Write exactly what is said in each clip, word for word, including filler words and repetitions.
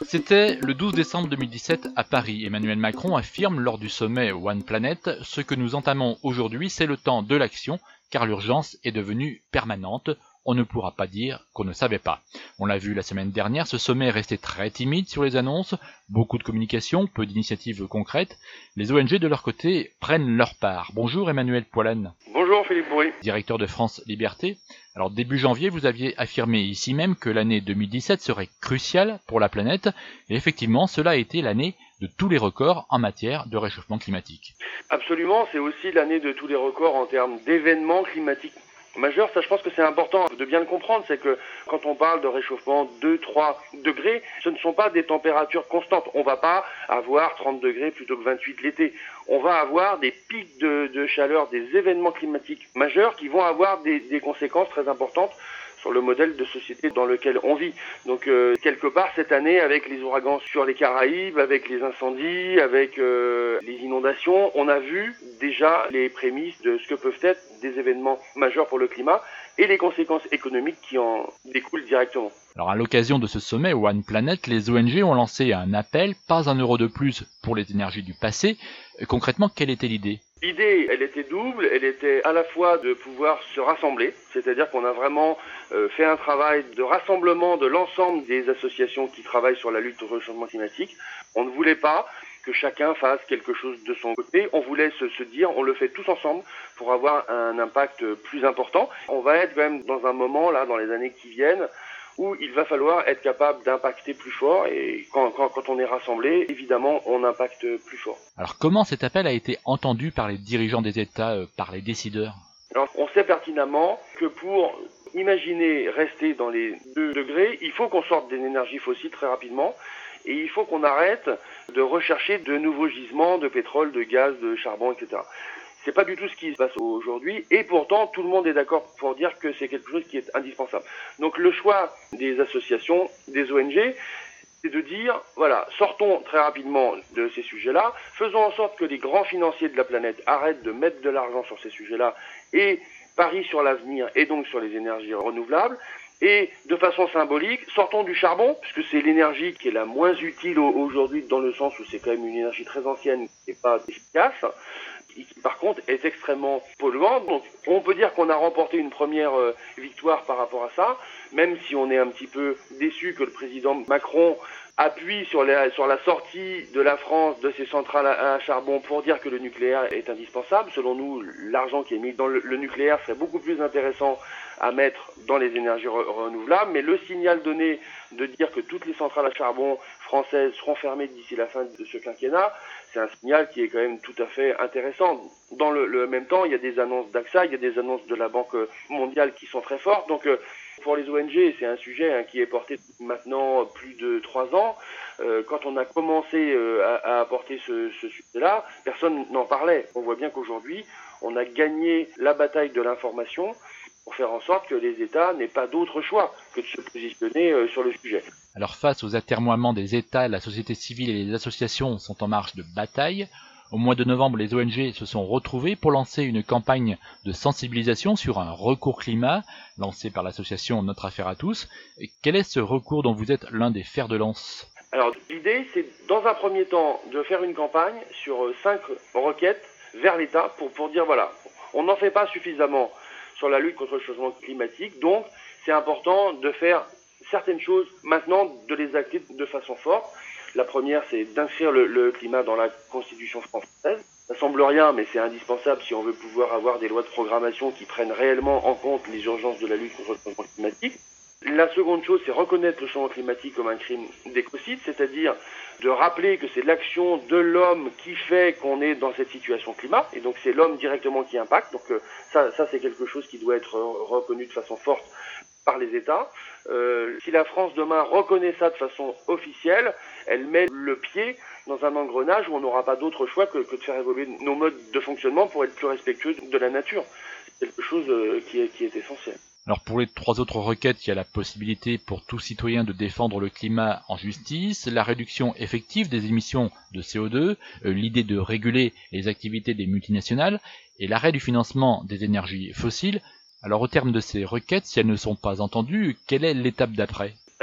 C'était le douze décembre deux mille dix-sept à Paris. Emmanuel Macron affirme lors du sommet One Planet: ce que nous entamons aujourd'hui, c'est le temps de l'action, car l'urgence est devenue permanente. On ne pourra pas dire qu'on ne savait pas. On l'a vu la semaine dernière, ce sommet est resté très timide sur les annonces, beaucoup de communication, peu d'initiatives concrètes. Les O N G de leur côté prennent leur part. Bonjour Emmanuel Poilane. Bonjour Philippe Bourry. Directeur de France Liberté. Alors début janvier, vous aviez affirmé ici même que l'année deux mille dix-sept serait cruciale pour la planète, et effectivement cela a été l'année de tous les records en matière de réchauffement climatique. Absolument, c'est aussi l'année de tous les records en termes d'événements climatiques majeurs. Ça, je pense que c'est important de bien le comprendre, c'est que quand on parle de réchauffement deux trois degrés, ce ne sont pas des températures constantes. On ne va pas avoir trente degrés plutôt que vingt-huit l'été. On va avoir des pics de, de chaleur, des événements climatiques majeurs qui vont avoir des, des conséquences très importantes sur le modèle de société dans lequel on vit. Donc euh, quelque part cette année, avec les ouragans sur les Caraïbes, avec les incendies, avec euh, les inondations, on a vu déjà les prémices de ce que peuvent être des événements majeurs pour le climat et les conséquences économiques qui en découlent directement. Alors à l'occasion de ce sommet One Planet, les O N G ont lancé un appel, pas un euro de plus pour les énergies du passé. Concrètement, quelle était l'idée ? L'idée, elle était double, elle était à la fois de pouvoir se rassembler, c'est-à-dire qu'on a vraiment euh, fait un travail de rassemblement de l'ensemble des associations qui travaillent sur la lutte contre le changement climatique. On ne voulait pas que chacun fasse quelque chose de son côté, on voulait se, se dire on le fait tous ensemble pour avoir un impact plus important. On va être quand même dans un moment, là, dans les années qui viennent, où il va falloir être capable d'impacter plus fort, et quand, quand, quand on est rassemblé, évidemment, on impacte plus fort. Alors comment cet appel a été entendu par les dirigeants des États, euh, par les décideurs ? Alors, on sait pertinemment que pour imaginer rester dans les deux degrés, il faut qu'on sorte des énergies fossiles très rapidement, et il faut qu'on arrête de rechercher de nouveaux gisements de pétrole, de gaz, de charbon, et cetera. C'est pas du tout ce qui se passe aujourd'hui, et pourtant tout le monde est d'accord pour dire que c'est quelque chose qui est indispensable. Donc le choix des associations, des O N G, c'est de dire, voilà, sortons très rapidement de ces sujets-là, faisons en sorte que les grands financiers de la planète arrêtent de mettre de l'argent sur ces sujets-là et parient sur l'avenir et donc sur les énergies renouvelables. Et de façon symbolique, sortons du charbon, puisque c'est l'énergie qui est la moins utile aujourd'hui dans le sens où c'est quand même une énergie très ancienne qui n'est pas efficace, qui par contre est extrêmement polluante. Donc on peut dire qu'on a remporté une première euh, victoire par rapport à ça, même si on est un petit peu déçu que le président Macron appuie sur la, sur la sortie de la France de ses centrales à, à charbon pour dire que le nucléaire est indispensable. Selon nous, l'argent qui est mis dans le, le nucléaire serait beaucoup plus intéressant à mettre dans les énergies re- renouvelables, mais le signal donné de dire que toutes les centrales à charbon françaises seront fermées d'ici la fin de ce quinquennat, c'est un signal qui est quand même tout à fait intéressant. Dans le, le même temps, il y a des annonces d'A X A, il y a des annonces de la Banque mondiale qui sont très fortes. Donc euh, pour les O N G, c'est un sujet hein, qui est porté depuis maintenant plus de trois ans. Euh, quand on a commencé euh, à, à apporter ce, ce sujet-là, personne n'en parlait. On voit bien qu'aujourd'hui, on a gagné la bataille de l'information pour faire en sorte que les États n'aient pas d'autre choix que de se positionner euh, sur le sujet. Alors face aux atermoiements des États, la société civile et les associations sont en marche de bataille. Au mois de novembre, les O N G se sont retrouvés pour lancer une campagne de sensibilisation sur un recours climat lancé par l'association Notre Affaire à tous. Et quel est ce recours dont vous êtes l'un des fers de lance ? Alors l'idée, c'est dans un premier temps de faire une campagne sur euh, cinq requêtes vers l'État pour, pour dire voilà, on n'en fait pas suffisamment sur la lutte contre le changement climatique, donc c'est important de faire certaines choses maintenant, de les acter de façon forte. La première, c'est d'inscrire le, le climat dans la Constitution française. Ça semble rien, mais c'est indispensable si on veut pouvoir avoir des lois de programmation qui prennent réellement en compte les urgences de la lutte contre le changement climatique. La seconde chose, c'est reconnaître le changement climatique comme un crime d'écocide, c'est-à-dire de rappeler que c'est l'action de l'homme qui fait qu'on est dans cette situation climat, et donc c'est l'homme directement qui impacte. Donc euh, ça, ça c'est quelque chose qui doit être reconnu de façon forte par les États. Euh, si la France demain reconnaît ça de façon officielle, elle met le pied dans un engrenage où on n'aura pas d'autre choix que, que de faire évoluer nos modes de fonctionnement pour être plus respectueux de la nature. C'est quelque chose euh, qui, est, qui est essentiel. Alors pour les trois autres requêtes, il y a la possibilité pour tout citoyen de défendre le climat en justice, la réduction effective des émissions de C O deux, euh, l'idée de réguler les activités des multinationales et l'arrêt du financement des énergies fossiles. Alors au terme de ces requêtes, si elles ne sont pas entendues, quelle est l'étape d'après ? Alors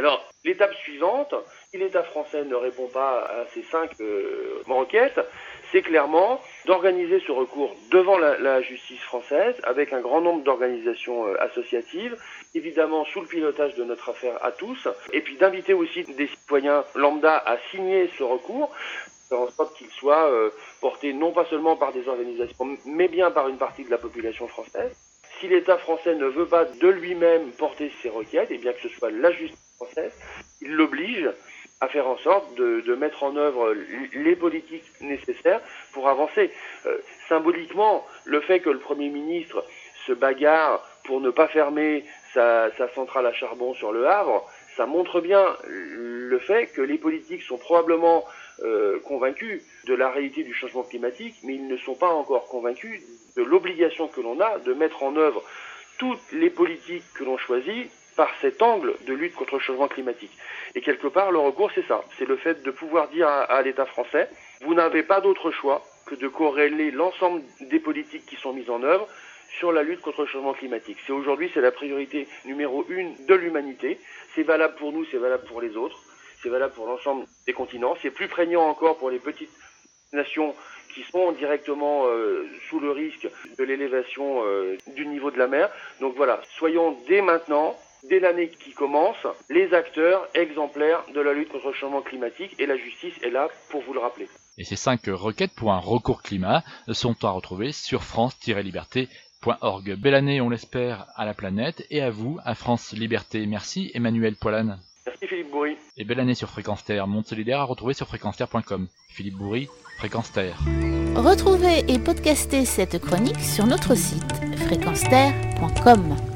L'étape suivante, si l'État français ne répond pas à ces cinq euh, requêtes, c'est clairement d'organiser ce recours devant la, la justice française avec un grand nombre d'organisations euh, associatives, évidemment sous le pilotage de notre affaire à tous, et puis d'inviter aussi des citoyens lambda à signer ce recours, faire en sorte qu'il soit euh, porté non pas seulement par des organisations, mais bien par une partie de la population française. Si l'État français ne veut pas de lui-même porter ces requêtes, et bien que ce soit la justice française, il l'oblige à faire en sorte de, de mettre en œuvre les politiques nécessaires pour avancer. Euh, symboliquement, le fait que le Premier ministre se bagarre pour ne pas fermer sa, sa centrale à charbon sur le Havre, ça montre bien le fait que les politiques sont probablement euh, convaincus de la réalité du changement climatique, mais ils ne sont pas encore convaincus de l'obligation que l'on a de mettre en œuvre toutes les politiques que l'on choisit par cet angle de lutte contre le changement climatique. Et quelque part, le recours, c'est ça. C'est le fait de pouvoir dire à, à l'État français, vous n'avez pas d'autre choix que de corréler l'ensemble des politiques qui sont mises en œuvre sur la lutte contre le changement climatique. C'est aujourd'hui, c'est la priorité numéro une de l'humanité. C'est valable pour nous, c'est valable pour les autres, c'est valable pour l'ensemble des continents. C'est plus prégnant encore pour les petites nations qui sont directement euh, sous le risque de l'élévation euh, du niveau de la mer. Donc voilà, soyons dès maintenant, dès l'année qui commence, les acteurs exemplaires de la lutte contre le changement climatique, et la justice est là pour vous le rappeler. Et ces cinq requêtes pour un recours climat sont à retrouver sur france tiret liberté point org. Belle année, on l'espère, à la planète et à vous, à France Liberté. Merci Emmanuel Poilane. Merci Philippe Bourri. Et belle année sur Fréquence Terre, monde solidaire à retrouver sur fréquence terre point com. Philippe Bourri, Fréquence Terre. Retrouvez et podcastez cette chronique sur notre site fréquence terre point com.